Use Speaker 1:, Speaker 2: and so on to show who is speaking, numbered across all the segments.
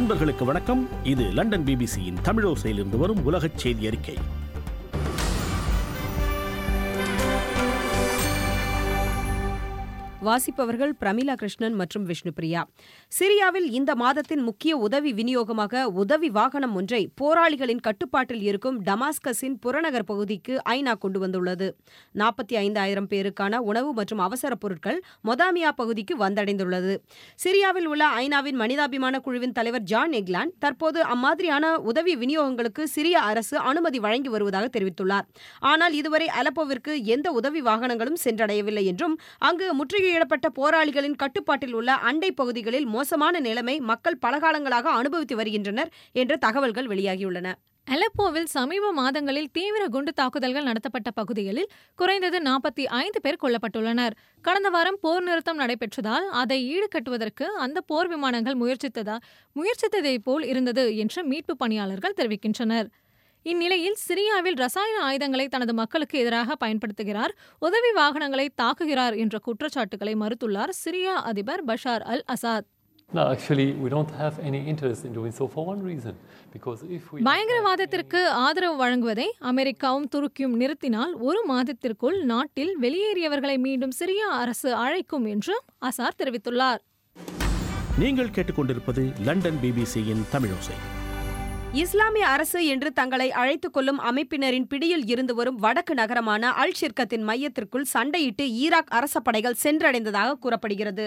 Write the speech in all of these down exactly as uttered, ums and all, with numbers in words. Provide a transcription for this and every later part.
Speaker 1: நண்பர்களுக்கு வணக்கம். இது லண்டன் பிபிசியின் தமிழோசையிலிருந்து வரும் உலகச் செய்தி அறிக்கை.
Speaker 2: வாசிப்பவர்கள் பிரமிளா கிருஷ்ணன் மற்றும் விஷ்ணுபிரியா. சிரியாவில் இந்த மாதத்தின் முக்கிய உதவி விநியோகமாக உதவி வாகனம் ஒன்றை போராளிகளின் கட்டுப்பாட்டில் இருக்கும் டமாஸ்கஸின் புறநகர் பகுதிக்கு ஐநா கொண்டு வந்துள்ளது. நாற்பத்தி ஐந்தாயிரம் பேருக்கான உணவு மற்றும் அவசர பொருட்கள் மொதாமியா பகுதிக்கு வந்தடைந்துள்ளது. சிரியாவில் உள்ள ஐநாவின் மனிதாபிமான குழுவின் தலைவர் ஜான் எக்லாண்ட் தற்போது அம்மாதிரியான உதவி விநியோகங்களுக்கு சிரிய அரசு அனுமதி வழங்கி வருவதாக தெரிவித்துள்ளார். ஆனால் இதுவரை அலப்போவிற்கு எந்த உதவி வாகனங்களும் சென்றடையவில்லை என்றும் அங்கு முற்றுகை ஈடுபட்ட போராளிகளின் கட்டுப்பாட்டில் உள்ள அண்டை பகுதிகளில் மோசமான நிலைமை மக்கள் பலகாலங்களாக அனுபவித்து வருகின்றனர் என்ற தகவல்கள் வெளியாகியுள்ளன.
Speaker 3: அலப்போவில் சமீப மாதங்களில் தீவிர குண்டு தாக்குதல்கள் நடத்தப்பட்ட பகுதிகளில் குறைந்தது நாற்பத்தி ஐந்து பேர் கொல்லப்பட்டுள்ளனர். கடந்த வாரம் போர் நிறுத்தம் நடைபெற்றதால் அதை ஈடுகட்டுவதற்கு அந்த போர் விமானங்கள் முயற்சித்ததா முயற்சித்ததை போல் இருந்தது என்று மீட்பு பணியாளர்கள் தெரிவிக்கின்றனர். இந்நிலையில் சிரியாவில் ரசாயன ஆயுதங்களை தனது மக்களுக்கு எதிராக பயன்படுத்துகிறார், உதவி வாகனங்களை தாக்குகிறார் என்ற குற்றச்சாட்டுகளை மறுத்துள்ளார் சிரியா அதிபர் Bashar al Assad.
Speaker 4: No, actually, we don't have any interest in doing so for one reason. Because if we
Speaker 3: பயங்கரவாதத்திற்கு ஆதரவு வழங்குவதை அமெரிக்காவும் துருக்கியும் நிறுத்தினால் ஒரு மாதத்திற்குள் நாட்டில் வெளியேறியவர்களை மீண்டும் சிரியா அரசு அழைக்கும் என்று அசார் தெரிவித்துள்ளார்.
Speaker 1: நீங்கள் கேட்டுக்கொண்டிருப்பது லண்டன் பிபிசியின் தமிழோசை.
Speaker 2: இஸ்லாமிய அரசு என்று தங்களை அழைத்துக் கொள்ளும் அமைப்பினரின் பிடியில் இருந்து வரும் வடக்கு நகரமான அல் ஷிர்கத்தின் மையத்திற்குள் சண்டையிட்டு ஈராக் அரச படைகள் சென்றடைந்ததாக கூறப்படுகிறது.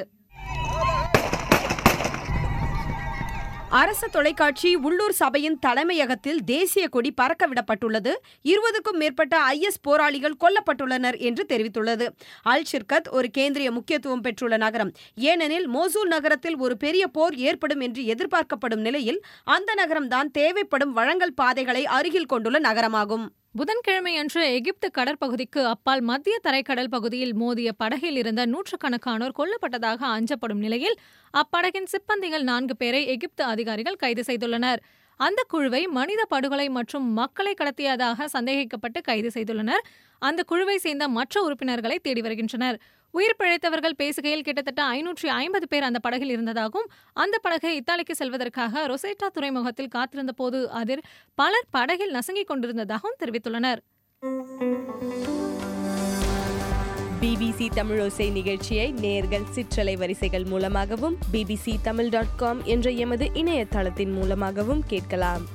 Speaker 2: அரசு தொலைக்காட்சி உள்ளூர் சபையின் தலைமையகத்தில் தேசிய கொடி பறக்கவிடப்பட்டுள்ளது, இருபதுக்கும் மேற்பட்ட ஐஎஸ் போராளிகள் கொல்லப்பட்டுள்ளனர் என்று தெரிவித்துள்ளது. அல் ஷிர்கத் ஒரு கேந்திரிய முக்கியத்துவம் பெற்றுள்ள நகரம். ஏனெனில் மோசூல் நகரத்தில் ஒரு பெரிய போர் ஏற்படும் என்று எதிர்பார்க்கப்படும் நிலையில் அந்த நகரம்தான் தேவைப்படும் வழங்கல் பாதைகளை அருகில் கொண்டுள்ள நகரமாகும்.
Speaker 3: புதன்கிழமை அன்று எகிப்து கடற்பகுதிக்கு அப்பால் மத்திய தரைக்கடல் பகுதியில் மோதிய படகில் இருந்த நூற்றுக்கணக்கானோர் கொல்லப்பட்டதாக அஞ்சப்படும் நிலையில் அப்படகின் சிப்பந்திகள் நான்கு பேரை எகிப்து அதிகாரிகள் கைது செய்துள்ளனர். அந்த குழுவை மனித படுகொலை மற்றும் மக்களை கடத்தியதாக சந்தேகிக்கப்பட்டு கைது செய்துள்ளனர். அந்த குழுவை சேர்ந்த மற்ற உறுப்பினர்களை தேடி வருகின்றனர். உயிர் பிழைத்தவர்கள் பேசுகையில் கிட்டத்தட்ட ஐநூற்றி ஐம்பது பேர் அந்த படகில் இருந்ததாகவும் அந்த படகை இத்தாலிக்கு செல்வதற்காக ரொசேட்டா துறைமுகத்தில் காத்திருந்த போது அதில் பலர் படகில் நசுங்கிக் கொண்டிருந்ததாகவும் தெரிவித்துள்ளனர்.
Speaker 5: பிபிசி தமிழோசை நிகழ்ச்சியை நேயர்கள் சிற்றலை வரிசைகள் மூலமாகவும் பிபிசி தமிழ் டாட் காம் என்ற எமது இணையதளத்தின் மூலமாகவும் கேட்கலாம்.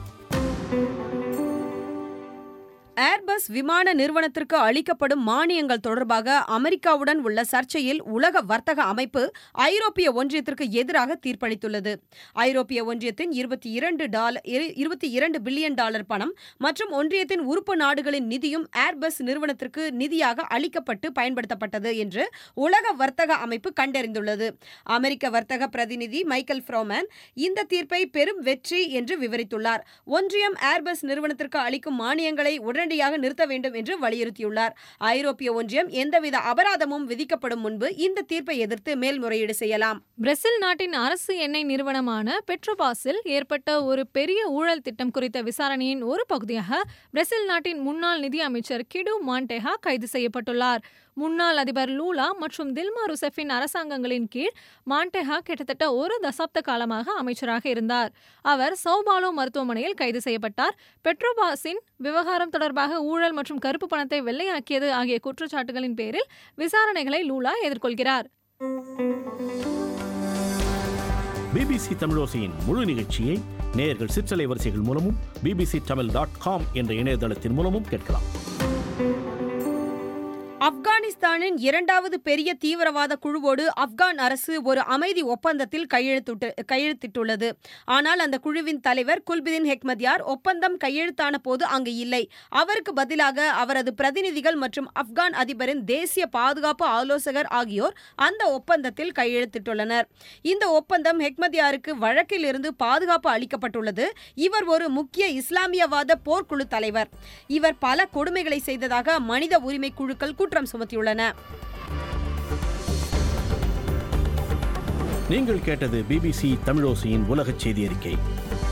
Speaker 2: ஏர்பஸ் விமான நிறுவனத்திற்கு அளிக்கப்படும் மானியங்கள் தொடர்பாக அமெரிக்காவுடன் உள்ள சர்ச்சையில் உலக வர்த்தக அமைப்பு ஐரோப்பிய ஒன்றியத்திற்கு எதிராக தீர்ப்பளித்துள்ளது. ஐரோப்பிய ஒன்றியத்தின் இருபத்தி இரண்டு டாலர் இருபத்தி இரண்டு பில்லியன் டாலர் பணம் மற்றும் ஒன்றியத்தின் உறுப்பு நாடுகளின் நிதியும் ஏர்பஸ் நிறுவனத்திற்கு நிதியாக அளிக்கப்பட்டு பயன்படுத்தப்பட்டது என்று உலக வர்த்தக அமைப்பு கண்டறிந்துள்ளது. அமெரிக்க வர்த்தக பிரதிநிதி மைக்கேல் ஃப்ரோமேன் இந்த தீர்ப்பை பெரும் வெற்றி என்று விவரித்துள்ளார். ஒன்றியம் ஏர்பஸ் நிறுவனத்திற்கு அளிக்கும் மானியங்களை உடனடியாக நிறுத்த வேண்டும் என்று வலியுறுத்தியுள்ளார். ஐரோப்பிய ஒன்றியம் எந்தவித அபராதமும் விதிக்கப்படும் முன்பு இந்த தீர்ப்பை எதிர்த்து மேல்முறையீடு செய்யலாம்.
Speaker 3: பிரேசில் நாட்டின் அரசு எண்ணெய் நிறுவனமான பெட்ரோபாஸில் ஏற்பட்ட ஒரு பெரிய ஊழல் திட்டம் குறித்த விசாரணையின் ஒரு பகுதியாக பிரேசில் நாட்டின் முன்னாள் நிதி அமைச்சர் கிடு மான்டேகா கைது செய்யப்பட்டுள்ளார். முன்னாள் அதிபர் லூலா மற்றும் தில்மா ருசெஃபின் அரசாங்கங்களின் கீழ் மான்டேகா கிட்டத்தட்ட ஒரு தசாப்த காலமாக அமைச்சராக இருந்தார். அவர் சௌபாலோ மருத்துவமனையில் கைது செய்யப்பட்டார். பெட்ரோபாஸின் விவகாரம் தொடர்பாக ஊழல் மற்றும் கருப்பு பணத்தை வெள்ளையாக்கியது ஆகிய குற்றச்சாட்டுகளின் பேரில் விசாரணைகளை லூலா எதிர்கொள்கிறார்.
Speaker 1: பிபிசி தமிழோசையின் முழு நிகழ்ச்சியை நேயர்கள் சிற்றலை வரிசைகள் மூலமும் பிபிசி தமிழ் டாட் காம் என்ற இணையதளத்தின் மூலமும் கேட்கலாம்.
Speaker 2: ஆப்கானிஸ்தானின் இரண்டாவது பெரிய தீவிரவாத குழுவோடு ஆப்கான் அரசு ஒரு அமைதி ஒப்பந்தத்தில் கையெழுத்து கையெழுத்திட்டுள்ளது. ஆனால் அந்த குழுவின் தலைவர் குல்புதீன் ஹெக்மத்யார் ஒப்பந்தம் கையெழுத்தான போது அங்கு இல்லை. அவருக்கு பதிலாக அவரது பிரதிநிதிகள் மற்றும் ஆப்கான் அதிபரின் தேசிய பாதுகாப்பு ஆலோசகர் ஆகியோர் அந்த ஒப்பந்தத்தில் கையெழுத்திட்டுள்ளனர். இந்த ஒப்பந்தம் ஹெக்மத்யாருக்கு வழக்கில் இருந்து பாதுகாப்பு அளிக்கப்பட்டுள்ளது. இவர் ஒரு முக்கிய இஸ்லாமியவாத போர்க்குழு தலைவர். இவர் பல கொடுமைகளை செய்ததாக மனித உரிமை குழுக்கள் குற்றம் சுமத்தியுள்ளன.
Speaker 1: நீங்கள் கேட்டது பிபிசி தமிழோசையின் உலகச் செய்தி அறிக்கை.